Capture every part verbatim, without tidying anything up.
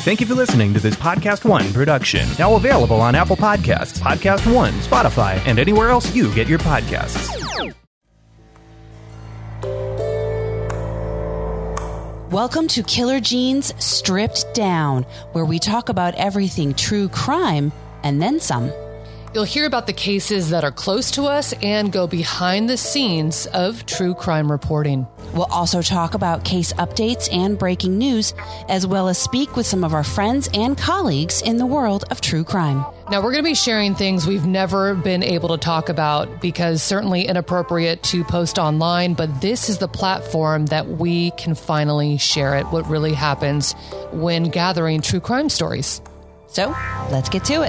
Thank you for listening to this Podcast One production. Now available on Apple Podcasts, Podcast One, Spotify, and anywhere else you get your podcasts. Welcome to Killer Gene's Stripped Down, where we talk about everything true crime and then some. You'll hear about the cases that are close to us and go behind the scenes of true crime reporting. We'll also talk about case updates and breaking news, as well as speak with some of our friends and colleagues in the world of true crime. Now, we're going to be sharing things we've never been able to talk about because certainly inappropriate to post online, but this is the platform that we can finally share it, what really happens when gathering true crime stories. So, let's get to it.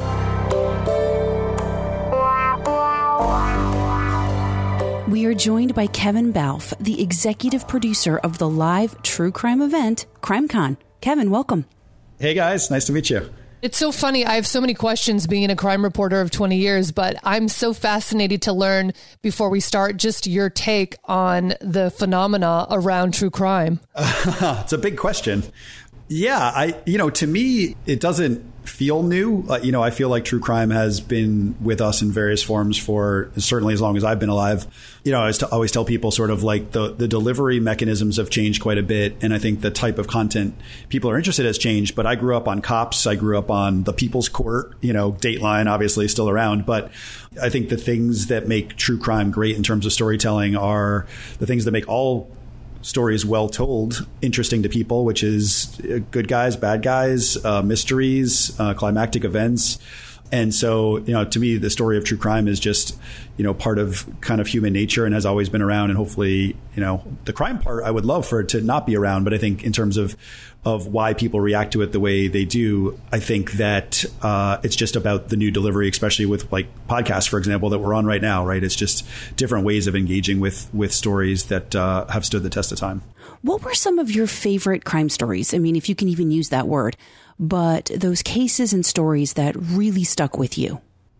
We are joined by Kevin Balfe, the executive producer of the live true crime event, CrimeCon. Kevin, welcome. Hey guys, nice to meet you. It's so funny. I have so many questions being a crime reporter of twenty years, but I'm so fascinated to learn before we start just your take on the phenomena around true crime. Uh, it's a big question. Yeah, I, you know, to me, it doesn't feel new. Uh, you know, I feel like true crime has been with us in various forms for certainly as long as I've been alive. You know, I always, t- always tell people sort of like the, the delivery mechanisms have changed quite a bit. And I think the type of content people are interested in has changed. But I grew up on Cops. I grew up on The People's Court, you know, Dateline, obviously still around. But I think the things that make true crime great in terms of storytelling are the things that make all stories well told, interesting to people, which is good guys, bad guys, uh, mysteries, uh, climactic events. And so, you know, to me, the story of true crime is just, you know, part of kind of human nature and has always been around. And hopefully, you know, the crime part, I would love for it to not be around. But I think in terms of of why people react to it the way they do, I think that uh, it's just about the new delivery, especially with like podcasts, for example, that we're on right now. Right. It's just different ways of engaging with with stories that uh, have stood the test of time. What were some of your favorite crime stories? I mean, if you can even use that word, but those cases and stories that really stuck with you.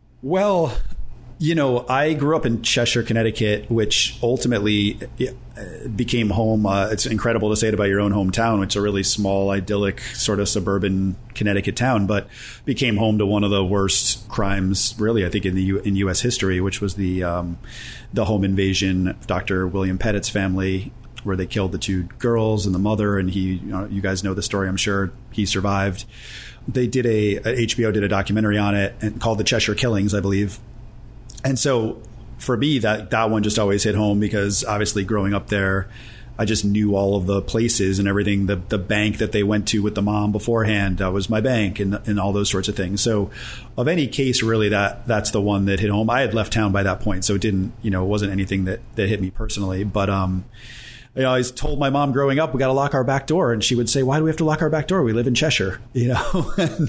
Well, you know, I grew up in Cheshire, Connecticut, which ultimately became home. Uh, it's incredible to say it about your own hometown, which is a really small, idyllic, sort of suburban Connecticut town, but became home to one of the worst crimes, really, I think, in the U- in U S history, which was the um, the home invasion of Doctor William Pettit's family, where they killed the two girls and the mother. And he, you know, you guys know the story, I'm sure. He survived. They did a, H B O did a documentary on it and called The Cheshire Killings, I believe. And so for me, that, that one just always hit home because obviously growing up there, I just knew all of the places and everything. The the bank that they went to with the mom beforehand uh, was my bank and, and all those sorts of things. So of any case, really, that that's the one that hit home. I had left town by that point, so it didn't, you know, it wasn't anything that, that hit me personally. But, um, you know, I told my mom growing up, we got to lock our back door. And she would say, why do we have to lock our back door? We live in Cheshire, you know?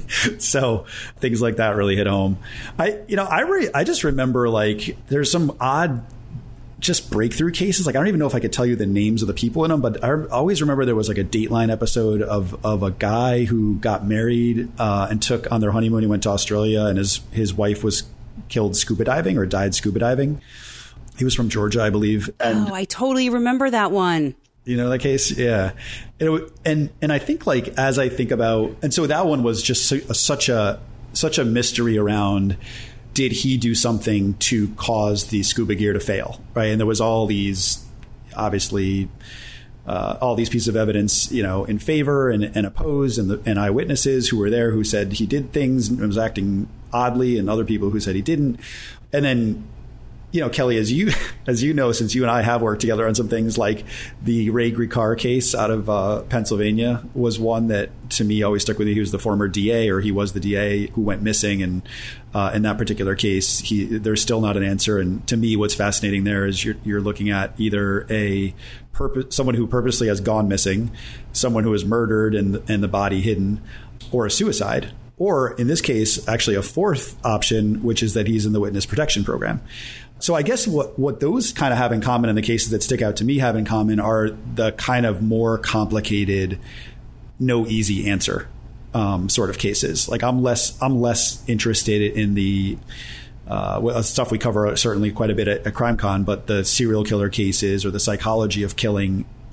So things like that really hit home. I, you know, I, re- I just remember like there's some odd just breakthrough cases. Like, I don't even know if I could tell you the names of the people in them, but I always remember there was like a Dateline episode of, of a guy who got married uh, and took on their honeymoon. He went to Australia and his, his wife was killed scuba diving or died scuba diving. He was from Georgia, I believe. And, oh, I totally remember that one. You know that case? Yeah. And, it, and and I think like as I think about, and so that one was just so, such a such a mystery around, did he do something to cause the scuba gear to fail? Right. And there was all these, obviously, uh, all these pieces of evidence, you know, in favor and, and opposed, and, the, and eyewitnesses who were there who said he did things and was acting oddly, and other people who said he didn't. And then, you know, Kelly, as you as you know, since you and I have worked together on some things, like the Ray Grikar case out of uh, Pennsylvania was one that to me always stuck with you. He was the former D A, or he was the D A who went missing. And uh, in that particular case, he there's still not an answer. And to me, what's fascinating there is you're, you're looking at either a purpose, someone who purposely has gone missing, someone who was murdered and, and the body hidden, or a suicide. Or in this case, actually a fourth option, which is that he's in the witness protection program. So I guess what, what those kind of have in common, and the cases that stick out to me have in common, are the kind of more complicated, no easy answer um, sort of cases. Like I'm less I'm less interested in the uh, stuff we cover certainly quite a bit at, at CrimeCon, but the serial killer cases or the psychology of killing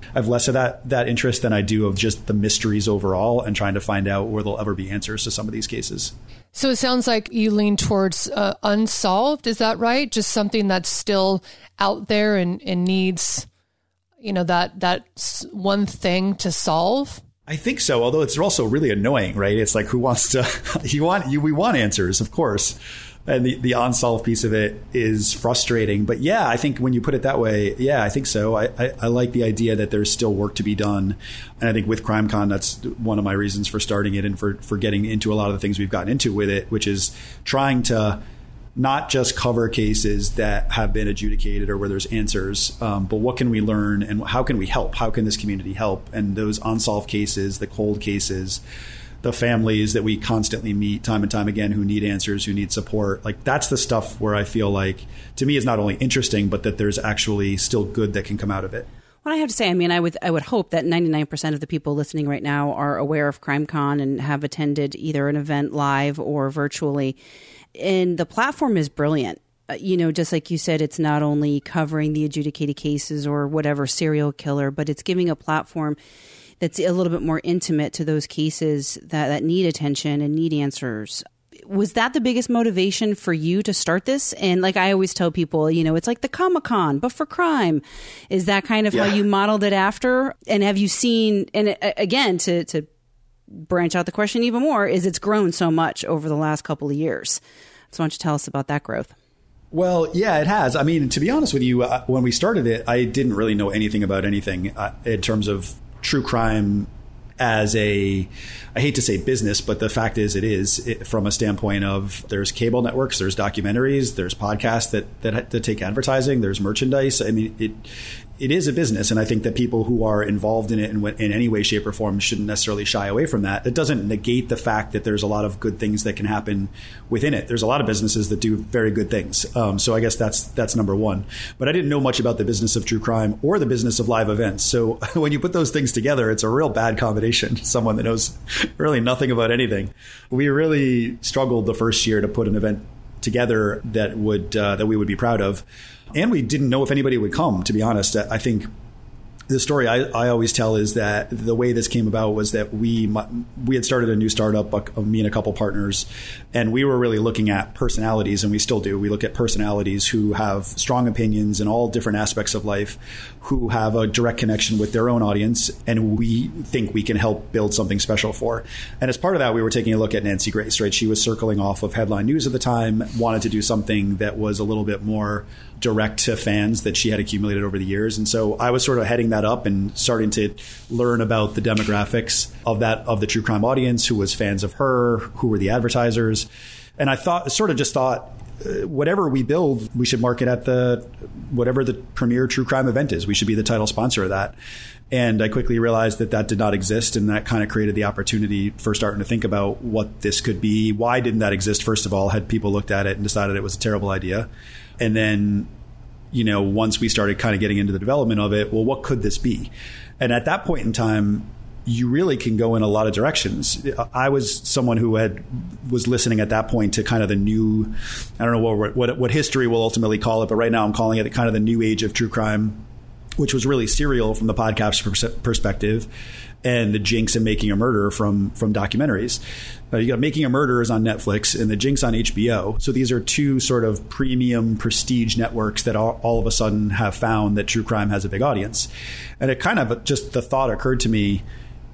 I have less of that that interest than I do of just the mysteries overall and trying to find out where there'll ever be answers to some of these cases. So it sounds like you lean towards uh, unsolved. Is that right? Just something that's still out there and, and needs, you know, that that one thing to solve? I think so, although it's also really annoying, right? It's like, who wants to, you want, you, we want answers, of course. And the, the unsolved piece of it is frustrating. But yeah, I think when you put it that way, yeah, I think so. I, I, I like the idea that there's still work to be done. And I think with CrimeCon, that's one of my reasons for starting it and for, for getting into a lot of the things we've gotten into with it, which is trying to not just cover cases that have been adjudicated or where there's answers, um, but what can we learn and how can we help? How can this community help? And those unsolved cases, the cold cases, the families that we constantly meet time and time again who need answers, who need support, like that's the stuff where I feel like, to me, is not only interesting, but that there's actually still good that can come out of it. Well, I have to say, I mean, I would I would hope that ninety-nine percent of the people listening right now are aware of CrimeCon and have attended either an event live or virtually. And the platform is brilliant. Uh, you know, just like you said, it's not only covering the adjudicated cases or whatever serial killer, but it's giving a platform that's a little bit more intimate to those cases that, that need attention and need answers. Was that the biggest motivation for you to start this? And like I always tell people, you know, it's like the Comic-Con, but for crime. Is that kind of yeah. how you modeled it after? And have you seen, and again, to, to branch out the question even more, is it's grown so much over the last couple of years. So why don't you tell us about that growth? Well, yeah, it has. I mean, to be honest with you, uh, when we started it, I didn't really know anything about anything uh, in terms of true crime as a, I hate to say business, but the fact is it is it, from a standpoint of there's cable networks, there's documentaries, there's podcasts that, that, that take advertising, there's merchandise. I mean, it it is a business. And I think that people who are involved in it in, in any way, shape or form shouldn't necessarily shy away from that. It doesn't negate the fact that there's a lot of good things that can happen within it. There's a lot of businesses that do very good things. Um, so I guess that's that's number one. But I didn't know much about the business of true crime or the business of live events. So when you put those things together, it's a real bad combination. Someone that knows really nothing about anything. We really struggled the first year to put an event together that would uh, that we would be proud of. And we didn't know if anybody would come, to be honest. I think the story I, I always tell is that the way this came about was that we we had started a new startup, me and a couple partners, and we were really looking at personalities, and we still do. We look at personalities who have strong opinions in all different aspects of life, who have a direct connection with their own audience, and we think we can help build something special for. And as part of that, we were taking a look at Nancy Grace, right? She was circling off of headline news at the time, wanted to do something that was a little bit more direct to fans that she had accumulated over the years. And so I was sort of heading that up and starting to learn about the demographics of that, of the true crime audience, who was fans of her, who were the advertisers. And I thought, sort of just thought, uh, whatever we build, we should market at the, whatever the premier true crime event is. We should be the title sponsor of that. And I quickly realized that that did not exist. And that kind of created the opportunity for starting to think about what this could be. Why didn't that exist? First of all, had people looked at it and decided it was a terrible idea? And then, you know, once we started kind of getting into the development of it, well, what could this be? And at that point in time, you really can go in a lot of directions. I was someone who had was listening at that point to kind of the new, I don't know what what, what history will ultimately call it, but right now I'm calling it kind of the new age of true crime, which was really Serial from the podcast pers- perspective, and The Jinx and Making a Murder from from documentaries. Uh, you got Making a Murder is on Netflix and The Jinx on H B O. So these are two sort of premium prestige networks that all, all of a sudden have found that true crime has a big audience. And it kind of just the thought occurred to me,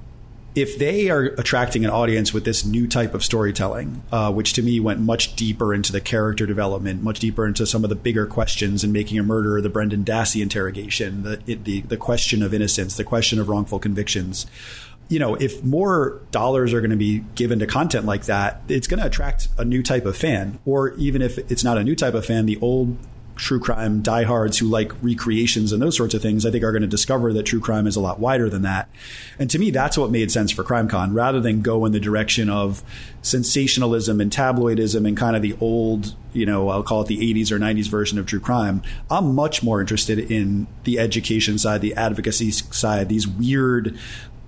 if they are attracting an audience with this new type of storytelling, uh, which to me went much deeper into the character development, much deeper into some of the bigger questions in Making a Murder, the Brendan Dassey interrogation, the, it, the the question of innocence, the question of wrongful convictions. You know, if more dollars are going to be given to content like that, it's going to attract a new type of fan. Or even if it's not a new type of fan, the old true crime diehards who like recreations and those sorts of things, I think are going to discover that true crime is a lot wider than that. And to me, that's what made sense for CrimeCon, rather than go in the direction of sensationalism and tabloidism and kind of the old, you know, I'll call it the eighties or nineties version of true crime. I'm much more interested in the education side, the advocacy side, these weird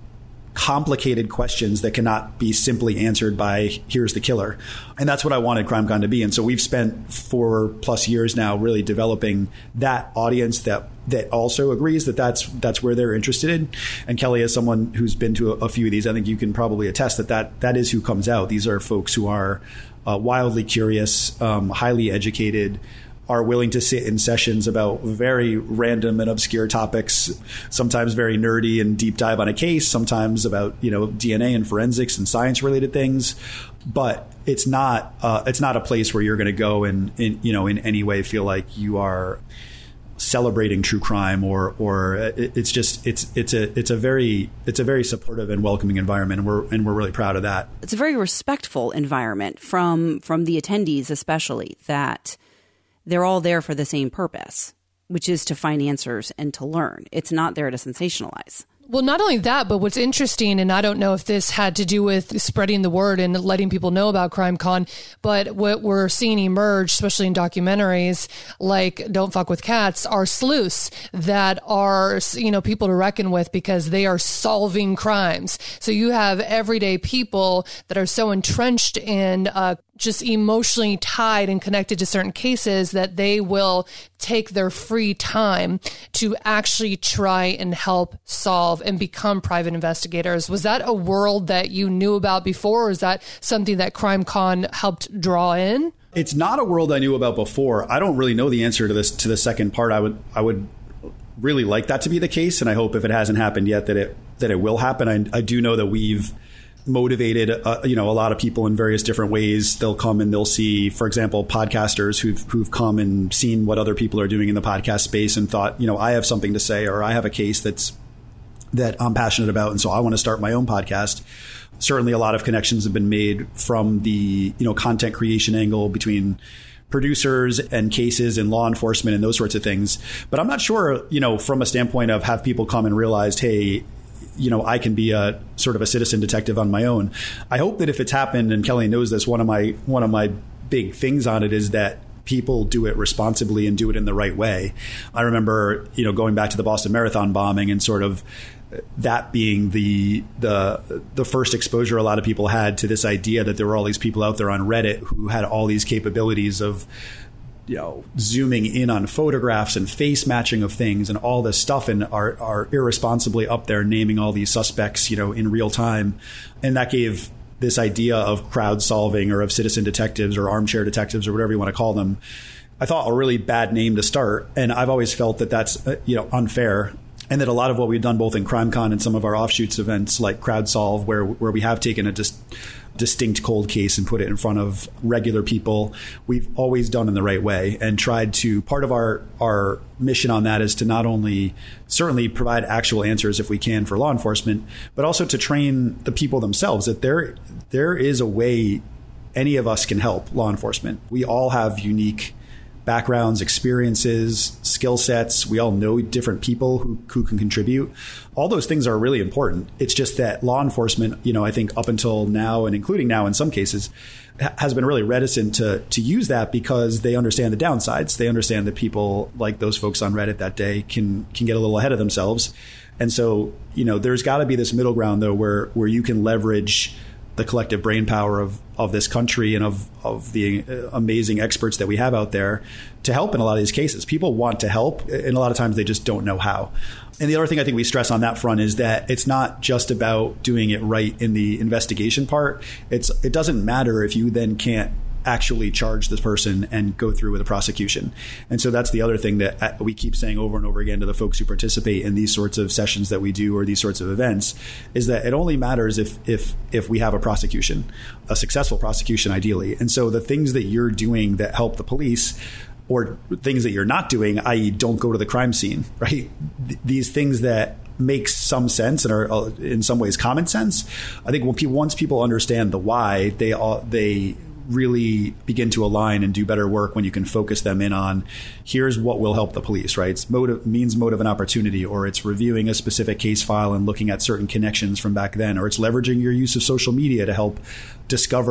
complicated questions that cannot be simply answered by here's the killer. And that's what I wanted CrimeCon to be. And so we've spent four plus years now really developing that audience that that also agrees that that's that's where they're interested in. And Kelly, as someone who's been to a, a few of these, I think you can probably attest that that, that is who comes out. These are folks who are uh, wildly curious, um, highly educated, are willing to sit in sessions about very random and obscure topics, sometimes very nerdy and deep dive on a case, sometimes about, you know, D N A and forensics and science related things. But it's not uh, it's not a place where you're going to go and, in, you know, in any way feel like you are celebrating true crime or or it's just it's it's a it's a very it's a very supportive and welcoming environment, and we're and we're really proud of that. It's a very respectful environment from from the attendees, especially, that they're all there for the same purpose, which is to find answers and to learn. It's not there to sensationalize. Well, not only that, but what's interesting, and I don't know if this had to do with spreading the word and letting people know about CrimeCon, but what we're seeing emerge, especially in documentaries like Don't Fuck with Cats, are sleuths that are, you know, people to reckon with because they are solving crimes. So you have everyday people that are so entrenched in uh, just emotionally tied and connected to certain cases that they will take their free time to actually try and help solve and become private investigators. Was that a world that you knew about before, or is that something that CrimeCon helped draw in? It's not a world I knew about before. I don't really know the answer to this, to the second part. I would, I would really like that to be the case, and I hope if it hasn't happened yet that it, that it will happen. I, I do know that we've motivated, uh, you know, a lot of people in various different ways. They'll come and they'll see, for example, podcasters who've who've come and seen what other people are doing in the podcast space and thought, you know, I have something to say, or I have a case that's that I'm passionate about, and so I want to start my own podcast. Certainly, a lot of connections have been made from the, you know, content creation angle between producers and cases and law enforcement and those sorts of things. But I'm not sure, you know, from a standpoint of have people come and realized, hey, you know, I can be a sort of a citizen detective on my own. I hope that if it's happened, and Kelly knows this, one of my one of my big things on it is that people do it responsibly and do it in the right way. I remember, you know, going back to the Boston Marathon bombing and sort of that being the the the first exposure a lot of people had to this idea that there were all these people out there on Reddit who had all these capabilities of, you know, zooming in on photographs and face matching of things and all this stuff, and are, are irresponsibly up there naming all these suspects, you know, in real time. And that gave this idea of crowd solving or of citizen detectives or armchair detectives or whatever you want to call them, I thought a really bad name to start. And I've always felt that that's, uh, you know, unfair. And that a lot of what we've done both in CrimeCon and some of our offshoots events like CrowdSolve, where where we have taken a just distinct cold case and put it in front of regular people, we've always done in the right way and tried to, part of our, our mission on that is to not only certainly provide actual answers if we can for law enforcement, but also to train the people themselves that there there is a way any of us can help law enforcement. We all have unique backgrounds, experiences, skill sets. We all know different people who, who can contribute. All those things are really important. It's just that law enforcement, you know, I think up until now, and including now in some cases, ha- has been really reticent to to use that because they understand the downsides. They understand that people like those folks on Reddit that day can can get a little ahead of themselves. And so, you know, there's got to be this middle ground, though, where where you can leverage the collective brain power of, of this country and of, of the amazing experts that we have out there to help in a lot of these cases. People want to help, and a lot of times they just don't know how. And the other thing I think we stress on that front is that it's not just about doing it right in the investigation part. It's it doesn't matter if you then can't actually charge this person and go through with a prosecution. And so that's the other thing that we keep saying over and over again to the folks who participate in these sorts of sessions that we do or these sorts of events, is that it only matters if if if we have a prosecution, a successful prosecution ideally. And so the things that you're doing that help the police, or things that you're not doing, that is don't go to the crime scene, right? Th- these things that make some sense and are uh, in some ways common sense. I think when people, once people understand the why, they all, they really begin to align and do better work when you can focus them in on here's what will help the police, right? It's motive, means, motive, and opportunity, or it's reviewing a specific case file and looking at certain connections from back then, or it's leveraging your use of social media to help discover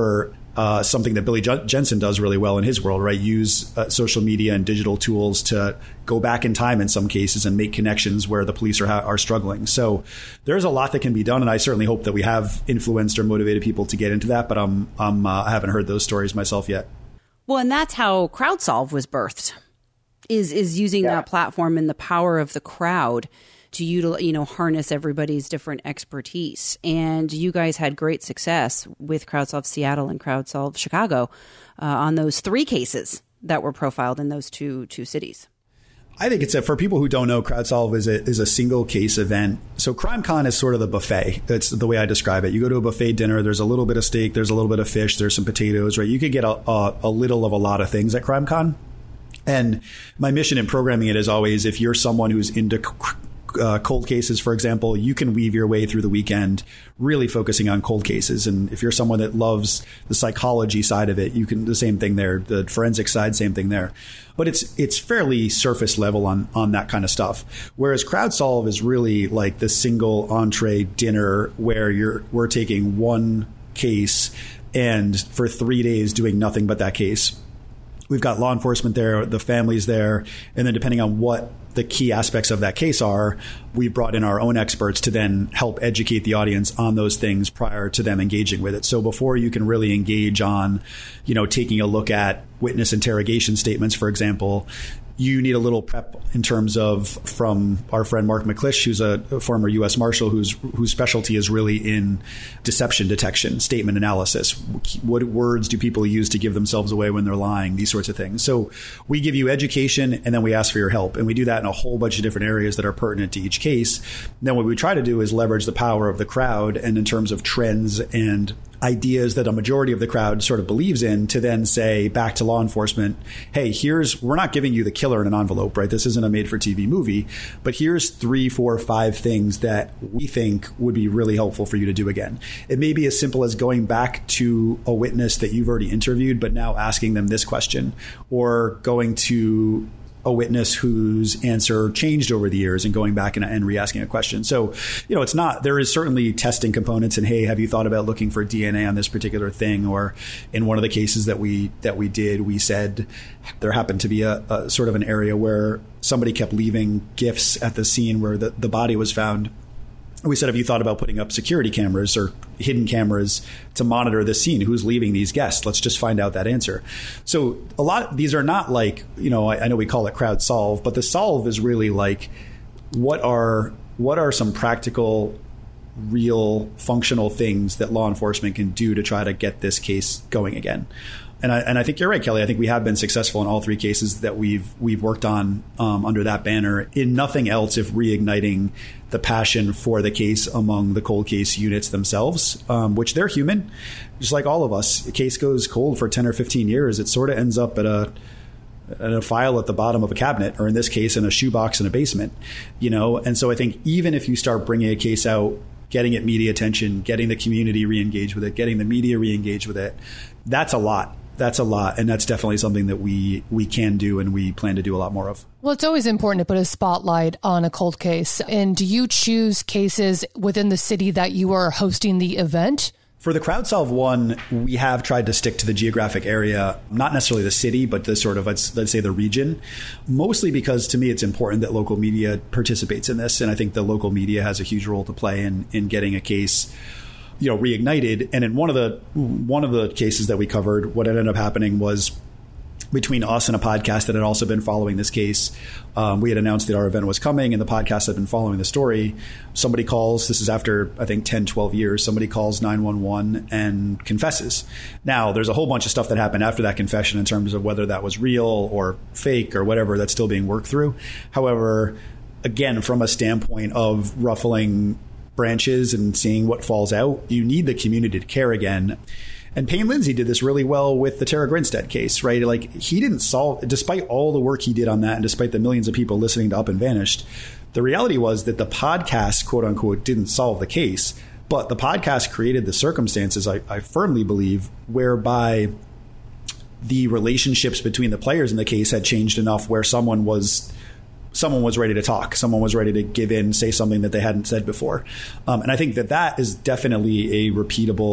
uh, something that Billy J- Jensen does really well in his world, right? Use uh, social media and digital tools to go back in time in some cases and make connections where the police are ha- are struggling. So there's a lot that can be done, and I certainly hope that we have influenced or motivated people to get into that. But I'm, I'm uh, I haven't heard those stories myself yet. Well, and that's how CrowdSolve was birthed. Is is using yeah. that platform and the power of the crowd to utilize, you know, harness everybody's different expertise. And you guys had great success with CrowdSolve Seattle and CrowdSolve Chicago uh, on those three cases that were profiled in those two two cities. I think it's a, for people who don't know, CrowdSolve is a, is a single case event. So CrimeCon is sort of the buffet. That's the way I describe it. You go to a buffet dinner, there's a little bit of steak, there's a little bit of fish, there's some potatoes, right? You could get a, a, a little of a lot of things at CrimeCon. And my mission in programming it is always, if you're someone who's into Uh, cold cases, for example, you can weave your way through the weekend really focusing on cold cases. And if you're someone that loves the psychology side of it, you can the same thing there. The forensic side, same thing there. But it's it's fairly surface level on on that kind of stuff. Whereas CrowdSolve is really like the single entree dinner where you're we're taking one case and for three days doing nothing but that case. We've got law enforcement there, the families there, and then depending on what the key aspects of that case are, we brought in our own experts to then help educate the audience on those things prior to them engaging with it. So before you can really engage on, you know, taking a look at witness interrogation statements, for example, you need a little prep in terms of from our friend Mark McClish, who's a former U S Marshal, whose whose specialty is really in deception detection, statement analysis. What words do people use to give themselves away when they're lying? These sorts of things. So we give you education and then we ask for your help. And we do that in a whole bunch of different areas that are pertinent to each case. And then what we try to do is leverage the power of the crowd and in terms of trends and ideas that a majority of the crowd sort of believes in to then say back to law enforcement, hey, here's, we're not giving you the killer in an envelope, right? This isn't a made for T V movie, but here's three, four, five things that we think would be really helpful for you to do again. It may be as simple as going back to a witness that you've already interviewed, but now asking them this question, or going to a witness whose answer changed over the years and going back and, and re-asking a question. So, you know, it's not, there is certainly testing components and, hey, have you thought about looking for D N A on this particular thing? Or in one of the cases that we, that we did, we said there happened to be a, a sort of an area where somebody kept leaving gifts at the scene where the, the body was found. We said, have you thought about putting up security cameras or hidden cameras to monitor the scene? Who's leaving these guests? Let's just find out that answer. So a lot, these are not like, you know, I, I know we call it CrowdSolve, but the solve is really like, what are, what are some practical, real, functional things that law enforcement can do to try to get this case going again? And I, and I think you're right, Kelly. I think we have been successful in all three cases that we've we've worked on um, under that banner. In nothing else, if reigniting the passion for the case among the cold case units themselves, um, which they're human, just like all of us. A case goes cold for ten or fifteen years. It sort of ends up at a at a file at the bottom of a cabinet, or in this case, in a shoebox in a basement. You know, and so I think even if you start bringing a case out, getting it media attention, getting the community re-engaged with it, getting the media re-engaged with it, that's a lot. That's a lot. And that's definitely something that we we can do and we plan to do a lot more of. Well, it's always important to put a spotlight on a cold case. And do you choose cases within the city that you are hosting the event? For the CrowdSolve one, we have tried to stick to the geographic area, not necessarily the city, but the sort of, let's, let's say the region, mostly because to me, it's important that local media participates in this. And I think the local media has a huge role to play in, in getting a case, you know, reignited. And in one of the one of the cases that we covered, what ended up happening was between us and a podcast that had also been following this case, um, we had announced that our event was coming and the podcast had been following the story. Somebody calls, this is after, I think, ten, twelve years, somebody calls nine one one and confesses. Now, there's a whole bunch of stuff that happened after that confession in terms of whether that was real or fake or whatever, that's still being worked through. However, again, from a standpoint of ruffling branches and seeing what falls out, you need the community to care again. And Payne Lindsay did this really well with the Tara Grinstead case, right? Like, he didn't solve, despite all the work he did on that and despite the millions of people listening to Up and Vanished, the reality was that the podcast, quote unquote, didn't solve the case. But the podcast created the circumstances, I, I firmly believe, whereby the relationships between the players in the case had changed enough where someone was someone was ready to talk. Someone was ready to give in, say something that they hadn't said before. Um, and I think that that is definitely a repeatable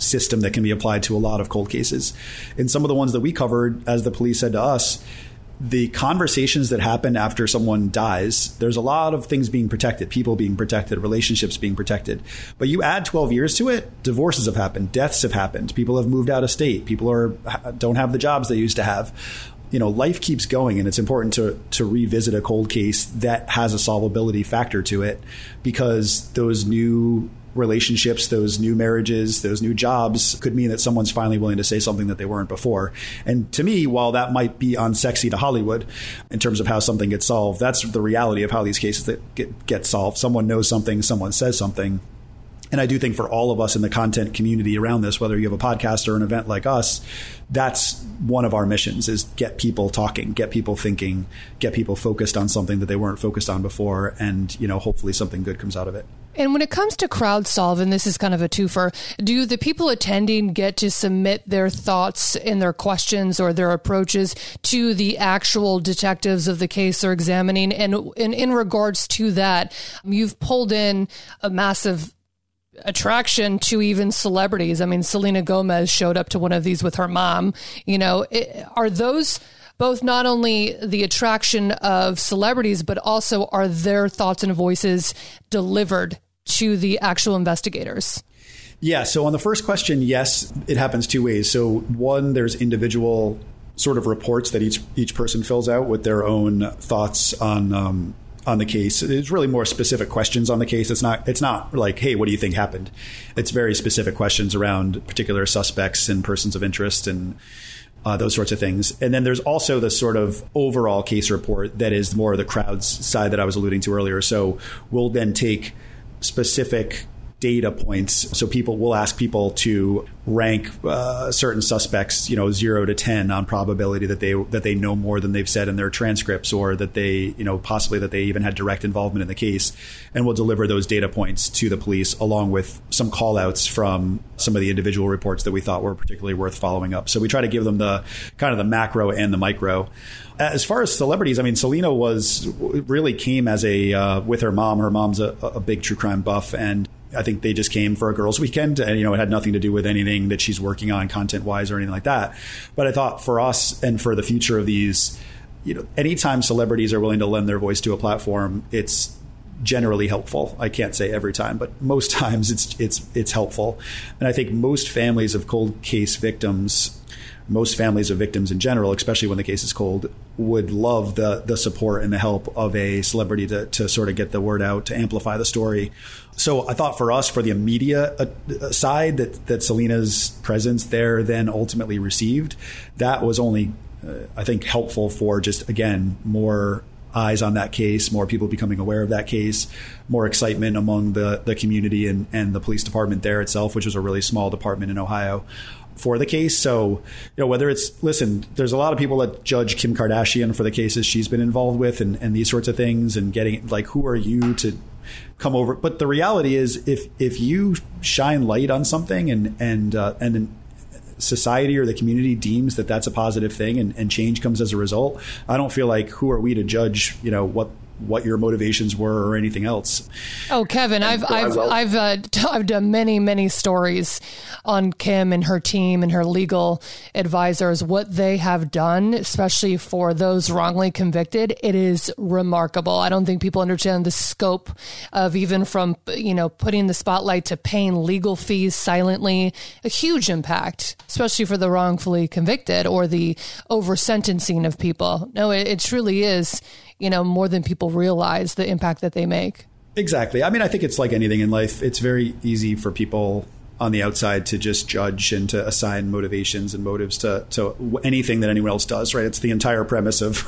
system that can be applied to a lot of cold cases. In some of the ones that we covered, as the police said to us, the conversations that happen after someone dies, there's a lot of things being protected, people being protected, relationships being protected. But you add twelve years to it, divorces have happened, deaths have happened, people have moved out of state, people are don't have the jobs they used to have. You know, life keeps going, and it's important to to revisit a cold case that has a solvability factor to it, because those new relationships, those new marriages, those new jobs could mean that someone's finally willing to say something that they weren't before. And to me, while that might be unsexy to Hollywood in terms of how something gets solved, that's the reality of how these cases that get, get solved. Someone knows something, someone says something. And I do think for all of us in the content community around this, whether you have a podcast or an event like us, that's one of our missions, is get people talking, get people thinking, get people focused on something that they weren't focused on before. And, you know, hopefully something good comes out of it. And when it comes to CrowdSolve, and this is kind of a twofer, do the people attending get to submit their thoughts and their questions or their approaches to the actual detectives of the case they're examining? And in, in regards to that, you've pulled in a massive attraction to even celebrities. I mean, Selena Gomez showed up to one of these with her mom. You know, it, are those both not only the attraction of celebrities, but also are their thoughts and voices delivered to the actual investigators? Yeah. So on the first question, yes, it happens two ways. So one, there's individual sort of reports that each each person fills out with their own thoughts on um, on the case. It's really more specific questions on the case. It's not it's not like, hey, what do you think happened? It's very specific questions around particular suspects and persons of interest and Uh, those sorts of things. And then there's also the sort of overall case report that is more the crowd's side that I was alluding to earlier. So we'll then take specific data points. So people will ask people to rank uh, certain suspects, you know, zero to ten on probability that they that they know more than they've said in their transcripts, or that they, you know, possibly that they even had direct involvement in the case. And we'll deliver those data points to the police along with some call outs from some of the individual reports that we thought were particularly worth following up. So we try to give them the kind of the macro and the micro. As far as celebrities, I mean, Selena was really came as a uh, with her mom. Her mom's a, a big true crime buff, and I think they just came for a girls' weekend, and, you know, it had nothing to do with anything that she's working on content wise or anything like that. But I thought for us and for the future of these, you know, anytime celebrities are willing to lend their voice to a platform, it's generally helpful. I can't say every time, but most times it's it's it's helpful. And I think most families of cold case victims, most families of victims in general, especially when the case is cold, would love the the support and the help of a celebrity to to sort of get the word out, to amplify the story. So I thought for us, for the media side, that that Selena's presence there then ultimately received, that was only, uh, I think, helpful for just, again, more eyes on that case, more people becoming aware of that case, more excitement among the the community and, and the police department there itself, which was a really small department in Ohio, for the case. So, you know, whether it's, listen, there's a lot of people that judge Kim Kardashian for the cases she's been involved with and, and these sorts of things, and getting, like, who are you to come over? But the reality is, if if you shine light on something and and uh, and society or the community deems that that's a positive thing, and, and change comes as a result, I don't feel like who are we to judge, you know, what what your motivations were or anything else. Oh, Kevin, I've I've I've uh, I've done many many stories on Kim and her team and her legal advisors, what they have done, especially for those wrongly convicted. It is remarkable. I don't think people understand the scope of, even from, you know, putting the spotlight to paying legal fees silently, a huge impact, especially for the wrongfully convicted or the over sentencing of people. No, it, it truly is, you know, more than people realize the impact that they make. Exactly. I mean, I think it's like anything in life. It's very easy for people on the outside to just judge and to assign motivations and motives to, to anything that anyone else does, right? It's the entire premise of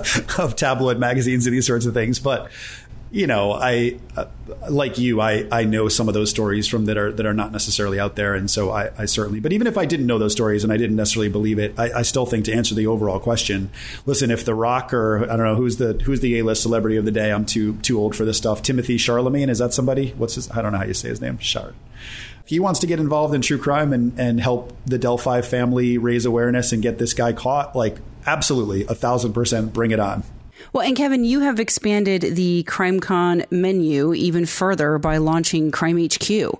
of tabloid magazines and these sorts of things. But, you know, I uh, like you, I, I know some of those stories from that are that are not necessarily out there. And so I, I certainly, but even if I didn't know those stories and I didn't necessarily believe it, I, I still think, to answer the overall question, listen, if The Rock, or I don't know, who's the who's the A-list celebrity of the day, I'm too too old for this stuff. Timothy Charlemagne, is that somebody? What's his, I don't know how you say his name. Char. If he wants to get involved in true crime and, and help the Delphi family raise awareness and get this guy caught, like, absolutely, a thousand percent, bring it on. Well, and Kevin, you have expanded the CrimeCon menu even further by launching Crime H Q.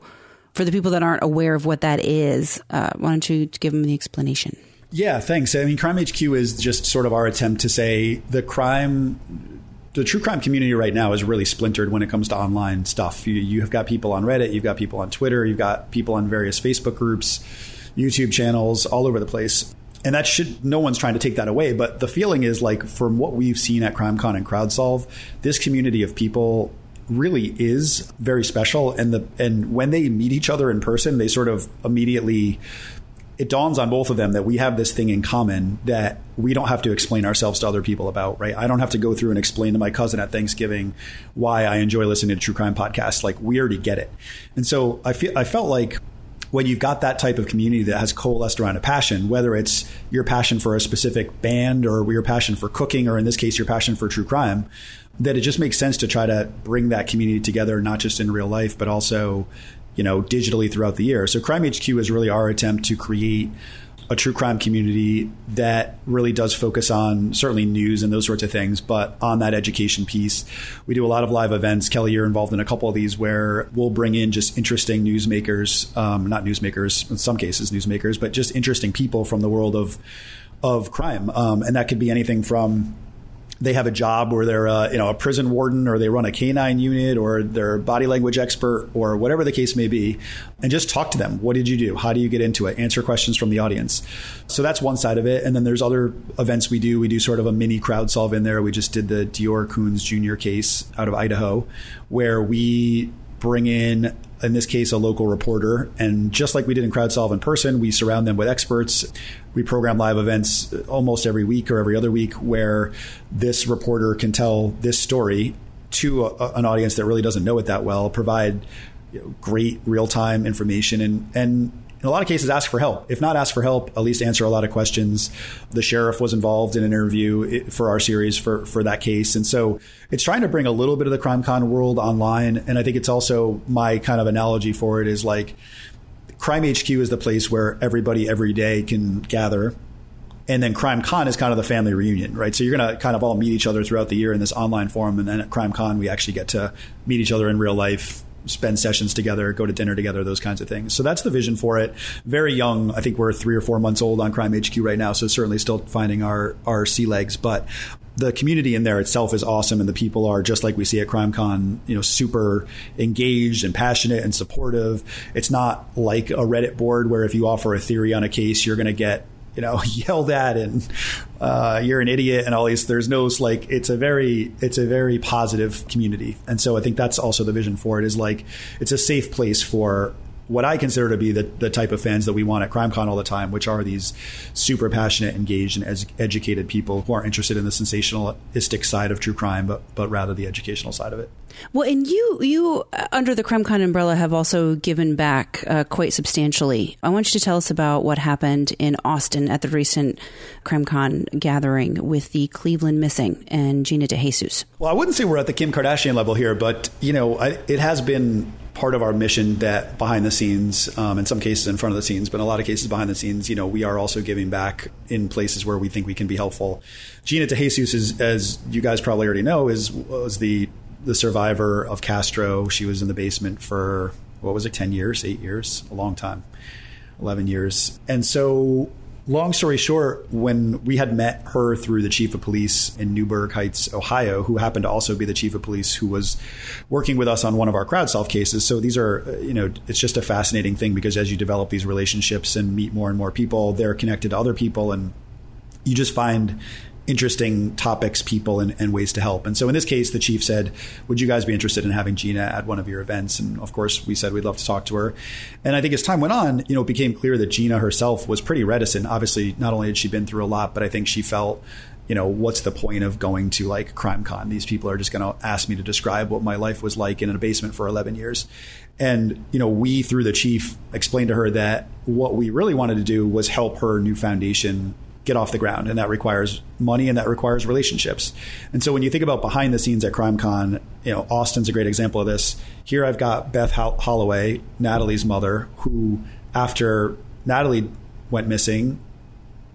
For the people that aren't aware of what that is, uh, why don't you give them the explanation? Yeah, thanks. I mean, Crime H Q is just sort of our attempt to say the crime, the true crime community right now is really splintered when it comes to online stuff. You, you have got people on Reddit, you've got people on Twitter, you've got people on various Facebook groups, YouTube channels, all over the place. And that should, no one's trying to take that away. But the feeling is like, from what we've seen at CrimeCon and CrowdSolve, this community of people really is very special. And the and when they meet each other in person, they sort of immediately, it dawns on both of them that we have this thing in common that we don't have to explain ourselves to other people about, right? I don't have to go through and explain to my cousin at Thanksgiving why I enjoy listening to true crime podcasts. Like, we already get it. And so I feel I felt like when you've got that type of community that has coalesced around a passion, whether it's your passion for a specific band or your passion for cooking, or in this case, your passion for true crime, that it just makes sense to try to bring that community together, not just in real life, but also, you know, digitally throughout the year. So Crime H Q is really our attempt to create a true crime community that really does focus on certainly news and those sorts of things, but on that education piece. We do a lot of live events. Kelly, you're involved in a couple of these where we'll bring in just interesting newsmakers, um, not newsmakers, in some cases newsmakers, but just interesting people from the world of of crime. Um, and that could be anything from they have a job where they're a, you know, a prison warden, or they run a canine unit, or they're a body language expert, or whatever the case may be, and just talk to them. What did you do? How do you get into it? Answer questions from the audience. So that's one side of it. And then there's other events we do. We do sort of a mini CrowdSolve in there. We just did the Dior Coons Junior case out of Idaho, where we bring in, in this case, a local reporter. And just like we did in CrowdSolve in person, we surround them with experts. We program live events almost every week or every other week where this reporter can tell this story to a, an audience that really doesn't know it that well, provide, you know, great real-time information, and, and in a lot of cases, ask for help. If not ask for help, at least answer a lot of questions. The sheriff was involved in an interview for our series for, for that case. And so it's trying to bring a little bit of the CrimeCon world online. And I think it's also, my kind of analogy for it is like, Crime H Q is the place where everybody every day can gather. And then CrimeCon is kind of the family reunion, right? So you're going to kind of all meet each other throughout the year in this online forum. And then at CrimeCon, we actually get to meet each other in real life, spend sessions together, go to dinner together, those kinds of things. So that's the vision for it. Very young. I think we're three or four months old on Crime H Q right now. So certainly still finding our, our sea legs. But the community in there itself is awesome. And the people are, just like we see at CrimeCon, you know, super engaged and passionate and supportive. It's not like a Reddit board where if you offer a theory on a case, you're going to get, you know, yelled at and uh, you're an idiot and all these. There's no, like, it's a very, it's a very positive community. And so I think that's also the vision for it, is like, it's a safe place for what I consider to be the, the type of fans that we want at CrimeCon all the time, which are these super passionate, engaged, and ed- educated people who aren't interested in the sensationalistic side of true crime, but but rather the educational side of it. Well, and you, you uh, under the CrimeCon umbrella, have also given back uh, quite substantially. I want you to tell us about what happened in Austin at the recent CrimeCon gathering with the Cleveland Missing and Gina DeJesus. Well, I wouldn't say we're at the Kim Kardashian level here, but, you know, I, it has been part of our mission that behind the scenes, um, in some cases in front of the scenes, but in a lot of cases behind the scenes, you know, we are also giving back in places where we think we can be helpful. Gina DeJesus, is, as you guys probably already know, is was the the survivor of Castro. She was in the basement for, what was it, ten years, eight years, a long time, eleven years. And so, long story short, when we had met her through the chief of police in Newburgh Heights, Ohio, who happened to also be the chief of police who was working with us on one of our CrowdSolve cases. So these are, you know, it's just a fascinating thing, because as you develop these relationships and meet more and more people, they're connected to other people, and you just find interesting topics, people, and, and ways to help. And so in this case, the chief said, would you guys be interested in having Gina at one of your events? And of course, we said we'd love to talk to her. And I think as time went on, you know, it became clear that Gina herself was pretty reticent. Obviously, not only had she been through a lot, but I think she felt, you know, what's the point of going to like CrimeCon? These people are just going to ask me to describe what my life was like in a basement for eleven years. And, you know, we, through the chief, explained to her that what we really wanted to do was help her new foundation get off the ground. And that requires money, and that requires relationships. And so when you think about behind the scenes at CrimeCon, you know, Austin's a great example of this. Here I've got Beth Holloway, Natalie's mother, who, after Natalie went missing,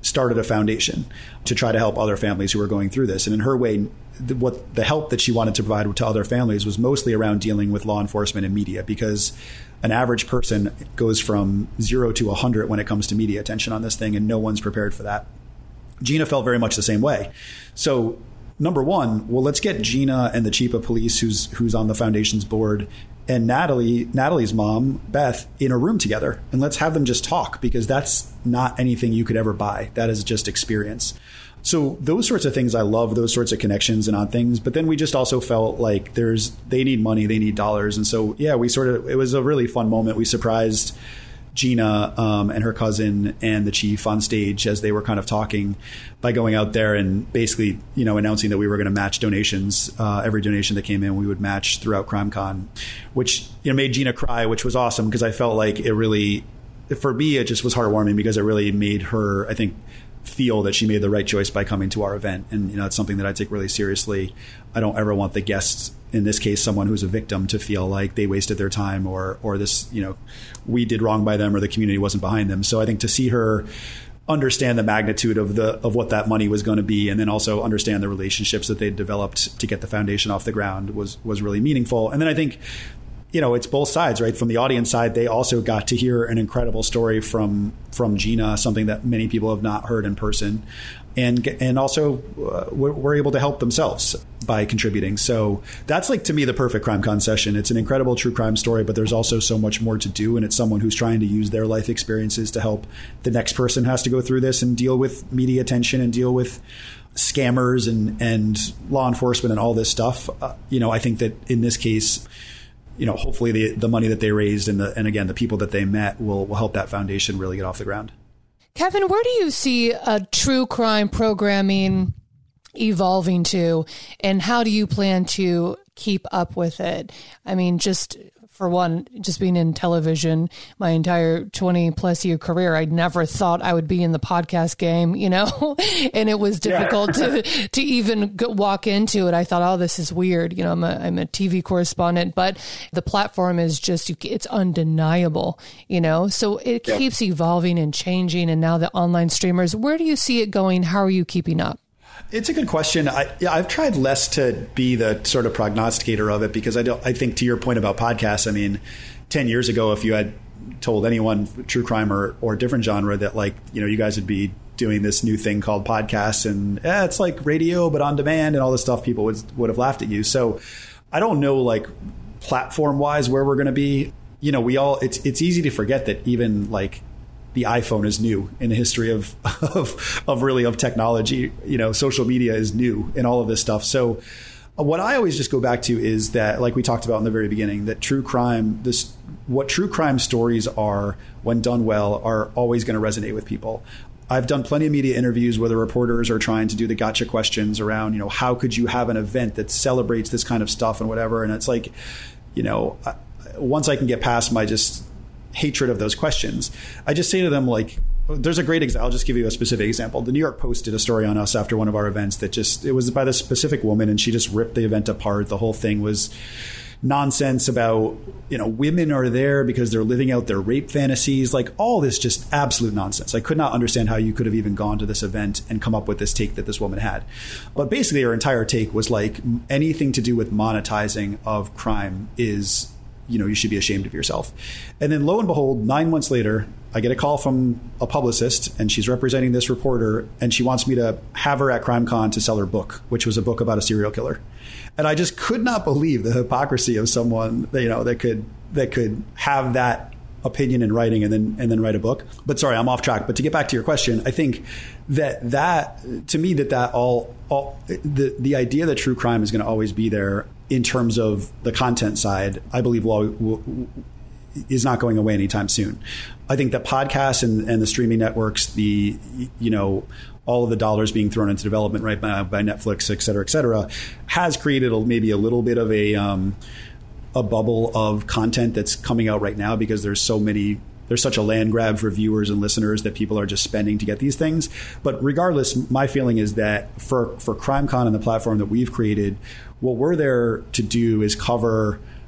started a foundation to try to help other families who were going through this. And in her way, the, what the help that she wanted to provide to other families was mostly around dealing with law enforcement and media, because an average person goes from zero to a hundred when it comes to media attention on this thing, and no one's prepared for that. Gina felt very much the same way. So number one, well, let's get Gina and the chief of police, who's who's on the foundation's board, and Natalie, Natalie's mom, Beth, in a room together, and let's have them just talk, because that's not anything you could ever buy. That is just experience. So those sorts of things, I love those sorts of connections and odd things. But then we just also felt like there's they need money, they need dollars. And so, yeah, we sort of it was a really fun moment. We surprised Gina um, and her cousin and the chief on stage as they were kind of talking by going out there and basically, you know, announcing that we were going to match donations. Uh, every donation that came in, we would match throughout CrimeCon, which, you know, made Gina cry, which was awesome, because I felt like it really, for me, it just was heartwarming, because it really made her, I think, feel that she made the right choice by coming to our event. And, you know, it's something that I take really seriously. I don't ever want the guests, in this case, someone who's a victim, to feel like they wasted their time, or, or this, you know, we did wrong by them, or the community wasn't behind them. So I think to see her understand the magnitude of the, of what that money was going to be, and then also understand the relationships that they'd developed to get the foundation off the ground was, was really meaningful. And then I think, you know, it's both sides, right? From the audience side, they also got to hear an incredible story from from Gina, something that many people have not heard in person, and and also uh, were able to help themselves by contributing. So that's, like, to me, the perfect CrimeCon session. It's an incredible true crime story, but there's also so much more to do, and it's someone who's trying to use their life experiences to help the next person who has to go through this and deal with media attention and deal with scammers and and law enforcement and all this stuff. Uh, you know, I think that in this case, you know, hopefully the the money that they raised and the and again the people that they met will will help that foundation really get off the ground. Kevin, where do you see a true crime programming evolving to, and how do you plan to keep up with it? I mean, just for one, just being in television my entire twenty plus year career, I never thought I would be in the podcast game, you know, and it was difficult yeah. to, to even go, walk into it. I thought, oh, this is weird. You know, I'm a, I'm a T V correspondent, but the platform is just, it's undeniable, you know, so it yeah. keeps evolving and changing. And now the online streamers, where do you see it going? How are you keeping up? It's a good question. I, I've tried less to be the sort of prognosticator of it, because I don't. I think, to your point about podcasts, I mean, ten years ago, if you had told anyone, true crime or or different genre, that, like, you know, you guys would be doing this new thing called podcasts, and eh, it's like radio but on demand and all this stuff, people would would have laughed at you. So I don't know, like, platform wise, where we're going to be. You know, we all. It's it's easy to forget that even, like, the iPhone is new in the history of, of, of really of technology. You know, social media is new in all of this stuff. So what I always just go back to is that, like we talked about in the very beginning, that true crime, this, what true crime stories are, when done well, are always going to resonate with people. I've done plenty of media interviews where the reporters are trying to do the gotcha questions around, you know, how could you have an event that celebrates this kind of stuff and whatever. And it's like, you know, once I can get past my just hatred of those questions, I just say to them, like, there's a great example. I'll just give you a specific example. The New York Post did a story on us after one of our events that just, it was by this specific woman, and she just ripped the event apart. The whole thing was nonsense about, you know, women are there because they're living out their rape fantasies, like all this just absolute nonsense. I could not understand how you could have even gone to this event and come up with this take that this woman had. But basically her entire take was like, anything to do with monetizing of crime is, you know, you should be ashamed of yourself. And then lo and behold, nine months later, I get a call from a publicist, and she's representing this reporter, and she wants me to have her at CrimeCon to sell her book, which was a book about a serial killer. And I just could not believe the hypocrisy of someone that, you know, that could that could have that opinion in writing and then and then write a book. But sorry, I'm off track. But to get back to your question, I think that that to me that that all all the the idea that true crime is going to always be there in terms of the content side, I believe will, will, is not going away anytime soon. I think that podcasts and, and the streaming networks, the, you know, all of the dollars being thrown into development right by, by Netflix, et cetera, et cetera, has created a, maybe a little bit of a um, a bubble of content that's coming out right now, because there's so many, there's such a land grab for viewers and listeners that people are just spending to get these things. But regardless, my feeling is that for, for CrimeCon and the platform that we've created, what we're there to do is cover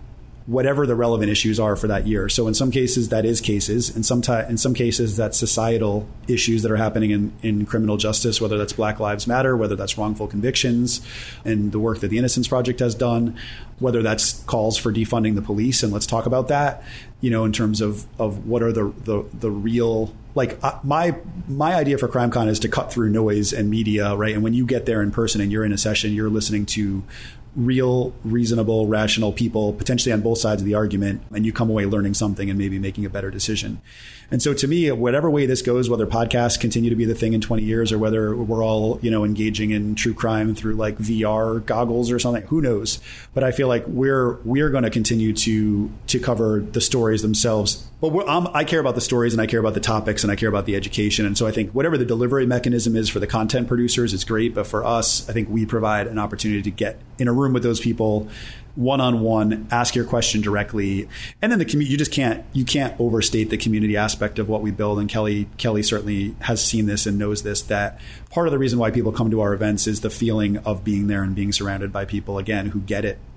whatever the relevant issues are for that year. So in some cases that is cases, in some ti- in some cases that's societal issues that are happening in, in criminal justice, whether that's Black Lives Matter, whether that's wrongful convictions and the work that the Innocence Project has done, whether that's calls for defunding the police. And let's talk about that, you know, in terms of, of what are the, the, the real, like uh, my, my idea for CrimeCon is to cut through noise and media, right? And when you get there in person and you're in a session, you're listening to real, reasonable, rational people, potentially on both sides of the argument, and you come away learning something and maybe making a better decision. And so to me, whatever way this goes, whether podcasts continue to be the thing in twenty years or whether we're all, you know, engaging in true crime through like V R goggles or something, who knows? But I feel like we're we're going to continue to to cover the stories themselves. But we're, I'm, I care about the stories and I care about the topics and I care about the education. And so I think whatever the delivery mechanism is for the content producers, it's great. But for us, I think we provide an opportunity to get in a room with those people one-on-one, ask your question directly. And then the community, you just can't, you can't overstate the community aspect of what we build. And Kelly, Kelly certainly has seen this and knows this, that part of the reason why people come to our events is the feeling of being there and being surrounded by people, again, who get it,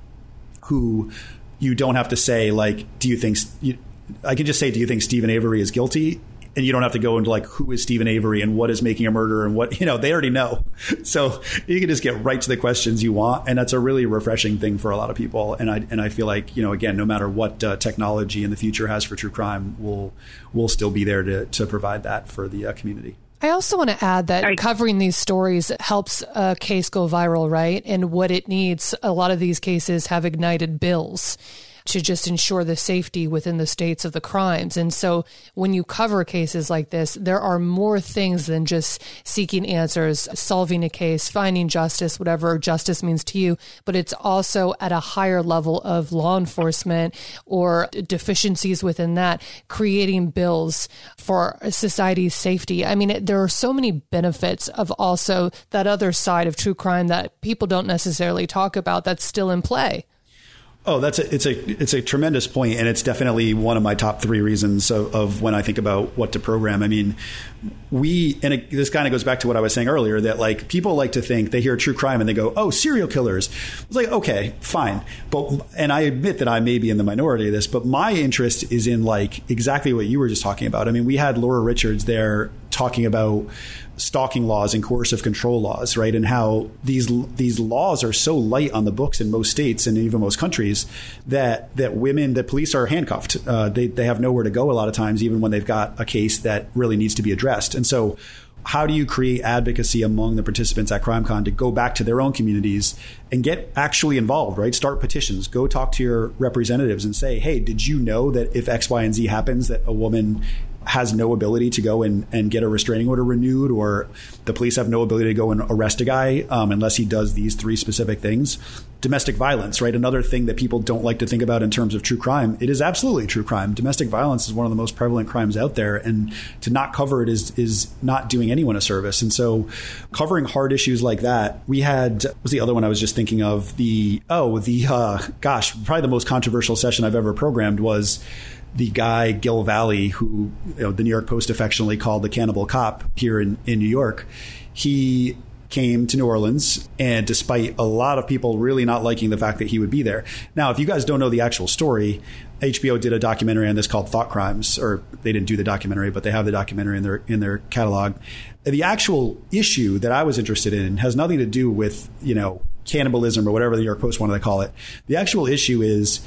who you don't have to say, like, do you think, you, I can just say, do you think Stephen Avery is guilty? And you don't have to go into like, who is Stephen Avery and what is making a murder and what, you know, they already know. So you can just get right to the questions you want. And that's a really refreshing thing for a lot of people. And I, and I feel like, you know, again, no matter what uh, technology in the future has for true crime, we'll, we'll still be there to, to provide that for the uh, community. I also want to add that covering these stories helps a case go viral, right? And what it needs, a lot of these cases have ignited bills to just ensure the safety within the states of the crimes. And so when you cover cases like this, there are more things than just seeking answers, solving a case, finding justice, whatever justice means to you, but it's also at a higher level of law enforcement or deficiencies within that, creating bills for society's safety. I mean, it, there are so many benefits of also that other side of true crime that people don't necessarily talk about that's still in play. Oh, that's a, it's a it's a tremendous point, and it's definitely one of my top three reasons of, of when I think about what to program. I mean, we and it, this kind of goes back to what I was saying earlier, that like people like to think they hear true crime and they go, "Oh, serial killers." It's like, okay, fine, but and I admit that I may be in the minority of this, but my interest is in like exactly what you were just talking about. I mean, we had Laura Richards there talking about stalking laws and coercive control laws, right? And how these these laws are so light on the books in most states and even most countries that that women, that police are handcuffed. Uh, they they have nowhere to go a lot of times, even when they've got a case that really needs to be addressed. And so, how do you create advocacy among the participants at CrimeCon to go back to their own communities and get actually involved, right? Start petitions, go talk to your representatives and say, hey, did you know that if X, Y, and Z happens, that a woman has no ability to go and, and get a restraining order renewed, or the police have no ability to go and arrest a guy um, unless he does these three specific things. Domestic violence, right? Another thing that people don't like to think about in terms of true crime. It is absolutely true crime. Domestic violence is one of the most prevalent crimes out there, and to not cover it is is not doing anyone a service. And so covering hard issues like that, we had, what was the other one I was just thinking of? The, oh, the, uh, gosh, probably the most controversial session I've ever programmed was the guy, Gil Valley, who, you know, the New York Post affectionately called the cannibal cop here in, in New York. He came to New Orleans, and despite a lot of people really not liking the fact that he would be there. Now, if you guys don't know the actual story, H B O did a documentary on this called Thought Crimes, or they didn't do the documentary, but they have the documentary in their in their catalog. The actual issue that I was interested in has nothing to do with, you know, cannibalism or whatever the New York Post wanted to call it. The actual issue is,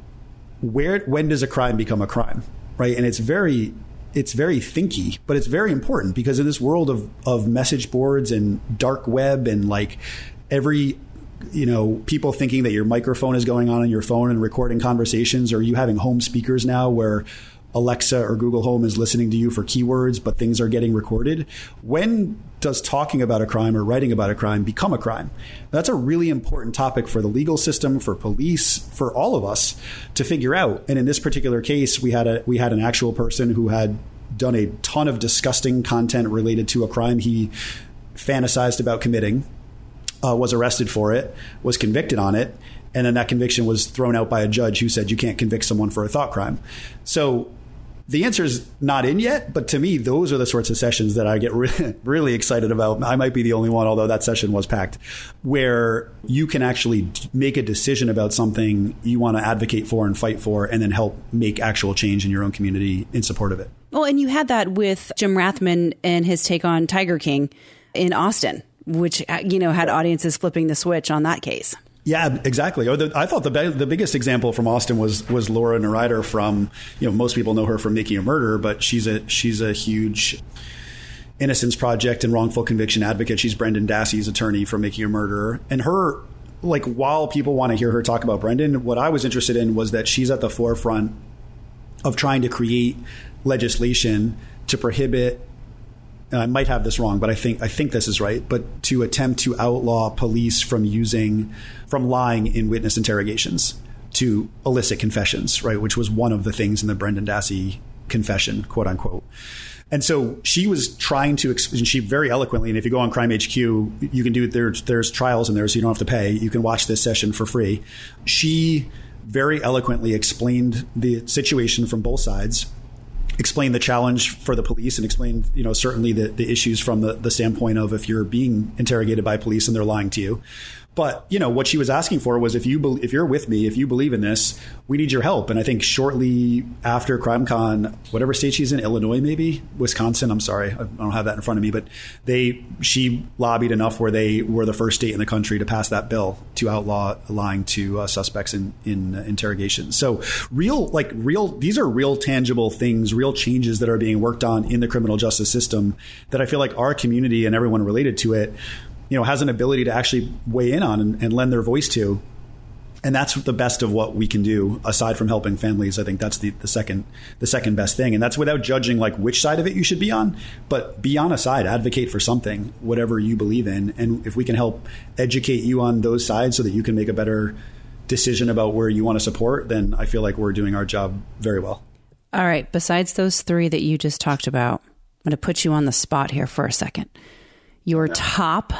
where, when does a crime become a crime, right? And it's very, it's very thinky, but it's very important, because in this world of, of message boards and dark web and like every, you know, people thinking that your microphone is going on on your phone and recording conversations, or you having home speakers now where Alexa or Google Home is listening to you for keywords, but things are getting recorded. When does talking about a crime or writing about a crime become a crime? That's a really important topic for the legal system, for police, for all of us to figure out. And in this particular case, we had a we had an actual person who had done a ton of disgusting content related to a crime he fantasized about committing, uh, was arrested for it, was convicted on it, and then that conviction was thrown out by a judge who said you can't convict someone for a thought crime. So The answer is not in yet, but to me, those are the sorts of sessions that I get re- really excited about. I might be the only one, although that session was packed, where you can actually make a decision about something you want to advocate for and fight for, and then help make actual change in your own community in support of it. Well, and you had that with Jim Rathman and his take on Tiger King in Austin, which, you know, had audiences flipping the switch on that case. Yeah, exactly. Or the, I thought the the biggest example from Austin was was Laura Neryder from, you know, most people know her from Making a Murder, but she's a she's a huge Innocence Project and wrongful conviction advocate. She's Brendan Dassey's attorney from Making a Murderer. And her, like, while people want to hear her talk about Brendan, what I was interested in was that she's at the forefront of trying to create legislation to prohibit, I might have this wrong, but I think I think this is right, but to attempt to outlaw police from using, from lying in witness interrogations to elicit confessions, right, which was one of the things in the Brendan Dassey confession, quote unquote. And so she was trying to, and she very eloquently, and if you go on Crime H Q, you can do, there's, there's trials in there, so you don't have to pay. You can watch this session for free. She very eloquently explained the situation from both sides, explain the challenge for the police, and explain, you know, certainly the, the issues from the, the standpoint of if you're being interrogated by police and they're lying to you. But, you know, what she was asking for was, if you be, if you're with me, if you believe in this, we need your help. And I think shortly after CrimeCon, whatever state she's in, Illinois, maybe Wisconsin, I'm sorry, I don't have that in front of me, but they she lobbied enough where they were the first state in the country to pass that bill to outlaw lying to uh, suspects in in uh, interrogations. So real, like real, these are real tangible things, real changes that are being worked on in the criminal justice system that I feel like our community and everyone related to it, you know, has an ability to actually weigh in on and, and lend their voice to. And that's the best of what we can do aside from helping families. I think that's the, the second the second best thing. And that's without judging like which side of it you should be on, but be on a side, advocate for something, whatever you believe in. And if we can help educate you on those sides so that you can make a better decision about where you want to support, then I feel like we're doing our job very well. All right. Besides those three that you just talked about, I'm going to put you on the spot here for a second. Your top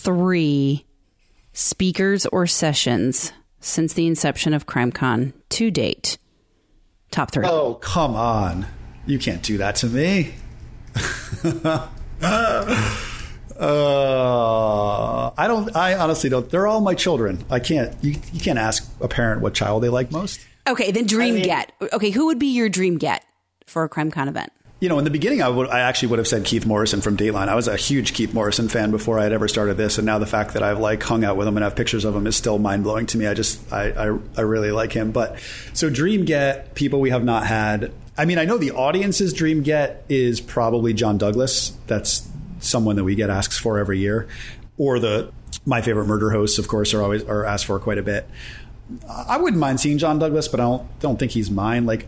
three speakers or sessions since the inception of CrimeCon to date. Top three. Oh, come on. You can't do that to me. uh, I don't, I honestly don't. They're all my children. I can't, you, you can't ask a parent what child they like most. Okay, then dream I mean, get. Okay, who would be your dream get for a CrimeCon event? You know, in the beginning, I would, I actually would have said Keith Morrison from Dateline. I was a huge Keith Morrison fan before I had ever started this. And now the fact that I've like hung out with him and have pictures of him is still mind blowing to me. I just, I, I, I really like him. But so dream get, people we have not had. I mean, I know the audience's dream get is probably John Douglas. That's someone that we get asks for every year. Or the, my favorite murder hosts, of course, are always, are asked for quite a bit. I wouldn't mind seeing John Douglas, but I don't, don't think he's mine. Like,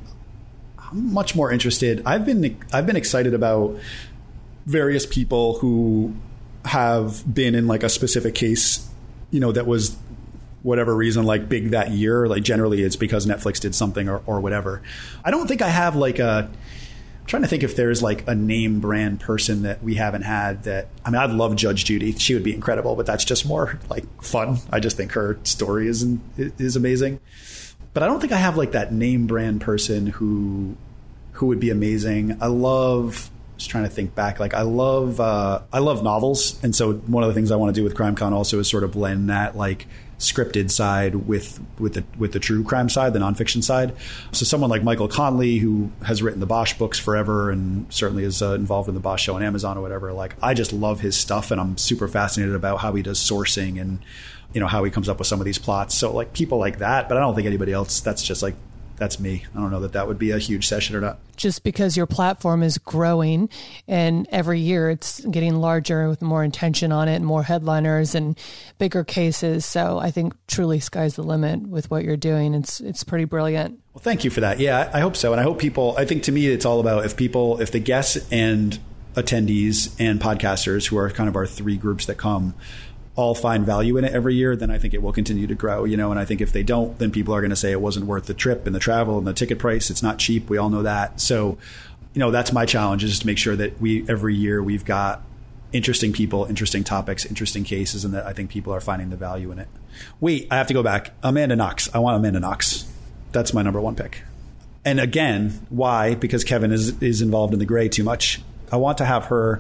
I'm much more interested. I've been I've been excited about various people who have been in like a specific case, you know, that was whatever reason like big that year. Like generally it's because Netflix did something or, or whatever. I don't think I have like a I'm trying to think if there's like a name brand person that we haven't had that. I mean, I'd love Judge Judy. She would be incredible, but that's just more like fun. I just think her story is is amazing. But I don't think I have like that name brand person who who would be amazing. I love just trying to think back. Like I love uh, I love novels, and so one of the things I want to do with CrimeCon also is sort of blend that like scripted side with with the with the true crime side, the nonfiction side. So someone like Michael Conley, who has written the Bosch books forever and certainly is uh, involved in the Bosch show on Amazon or whatever. Like I just love his stuff, and I'm super fascinated about how he does sourcing and, you know, how he comes up with some of these plots. So like people like that, but I don't think anybody else. That's just like, that's me. I don't know that that would be a huge session or not. Just because your platform is growing and every year it's getting larger with more intention on it and more headliners and bigger cases. So I think truly sky's the limit with what you're doing. It's it's pretty brilliant. Well, thank you for that. Yeah, I hope so. And I hope people, I think to me, it's all about if people, if the guests and attendees and podcasters, who are kind of our three groups that come, all find value in it every year, then I think it will continue to grow, you know, and I think if they don't, then people are going to say it wasn't worth the trip and the travel and the ticket price. It's not cheap. We all know that. So, you know, that's my challenge, is just to make sure that we, every year we've got interesting people, interesting topics, interesting cases, and that I think people are finding the value in it. Wait, I have to go back. Amanda Knox. I want Amanda Knox. That's my number one pick. And again, why? Because Kevin is, is involved in the gray too much. I want to have her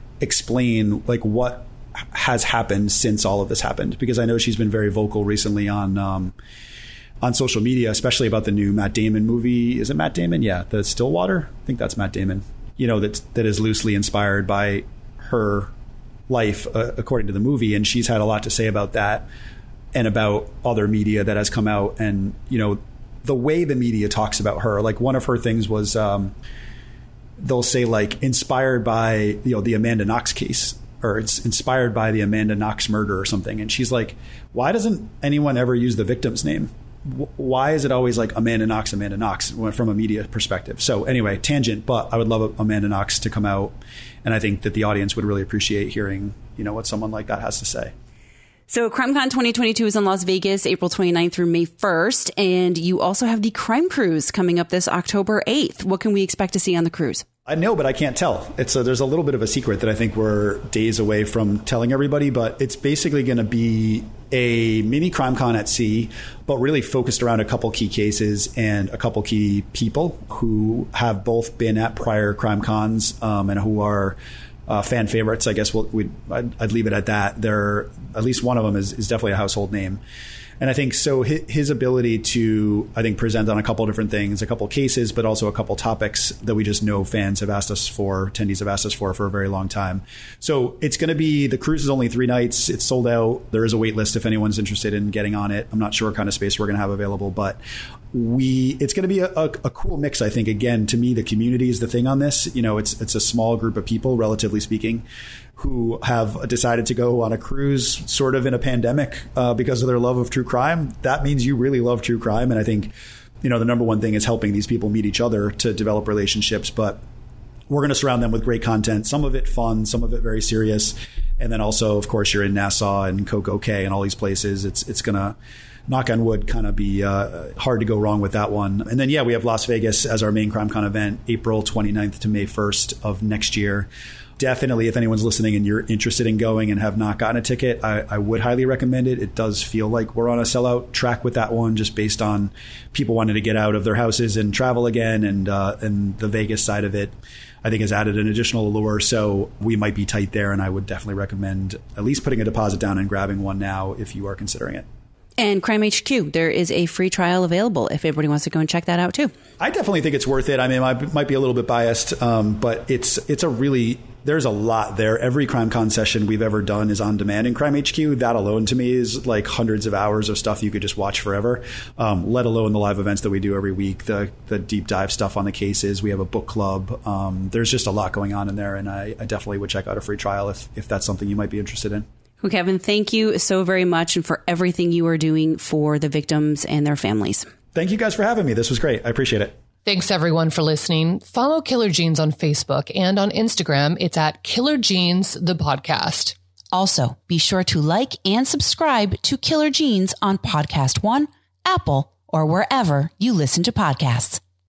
explain like what has happened since all of this happened, because I know she's been very vocal recently on um, on social media, especially about the new Matt Damon movie. Is it Matt Damon? Yeah, the Stillwater. I think that's Matt Damon. You know, that that is loosely inspired by her life, uh, according to the movie, and she's had a lot to say about that and about other media that has come out, and you know, the way the media talks about her. Like one of her things was um, they'll say like inspired by you know the Amanda Knox case, or it's inspired by the Amanda Knox murder or something. And she's like, why doesn't anyone ever use the victim's name? Why is it always like Amanda Knox, Amanda Knox from a media perspective? So anyway, tangent, but I would love Amanda Knox to come out. And I think that the audience would really appreciate hearing, you know, what someone like that has to say. So CrimeCon twenty twenty-two is in Las Vegas, April twenty-ninth through May first. And you also have the Crime Cruise coming up this October eighth. What can we expect to see on the cruise? I know, but I can't tell. It's a, there's a little bit of a secret that I think we're days away from telling everybody, but it's basically going to be a mini CrimeCon at sea, but really focused around a couple key cases and a couple key people who have both been at prior CrimeCons um, and who are uh, fan favorites. I guess we'll, we'd, I'd, I'd leave it at that. They're, at least one of them is, is definitely a household name. And I think so his ability to, I think, present on a couple of different things, a couple of cases, but also a couple of topics that we just know fans have asked us for, attendees have asked us for for a very long time. So it's going to be, the cruise is only three nights. It's sold out. There is a wait list if anyone's interested in getting on it. I'm not sure what kind of space we're going to have available, but we, it's going to be a, a, a cool mix. I think, again, to me, the community is the thing on this. You know, it's, it's a small group of people, relatively speaking, who have decided to go on a cruise sort of in a pandemic uh, because of their love of true crime. That means you really love true crime. And I think, you know, the number one thing is helping these people meet each other to develop relationships. But we're going to surround them with great content, some of it fun, some of it very serious. And then also, of course, you're in Nassau and Coco Cay and all these places. It's, it's going to, knock on wood, kind of be uh, hard to go wrong with that one. And then, yeah, we have Las Vegas as our main CrimeCon event, April twenty-ninth to May first of next year. Definitely, if anyone's listening and you're interested in going and have not gotten a ticket, I, I would highly recommend it. It does feel like we're on a sellout track with that one, just based on people wanting to get out of their houses and travel again. And, uh, and the Vegas side of it, I think, has added an additional allure. So we might be tight there. And I would definitely recommend at least putting a deposit down and grabbing one now if you are considering it. And Crime H Q, there is a free trial available if everybody wants to go and check that out too. I definitely think it's worth it. I mean, I might be a little bit biased, um, but it's it's a really, there's a lot there. Every CrimeCon session we've ever done is on demand in Crime H Q. That alone to me is like hundreds of hours of stuff you could just watch forever, um, let alone the live events that we do every week, the the deep dive stuff on the cases. We have a book club. Um, there's just a lot going on in there, and I, I definitely would check out a free trial if if that's something you might be interested in. Well, Kevin, thank you so very much, and for everything you are doing for the victims and their families. Thank you guys for having me. This was great. I appreciate it. Thanks, everyone, for listening. Follow Killer Genes on Facebook and on Instagram. It's at Killer Genes, the podcast. Also, be sure to like and subscribe to Killer Genes on Podcast One, Apple, or wherever you listen to podcasts.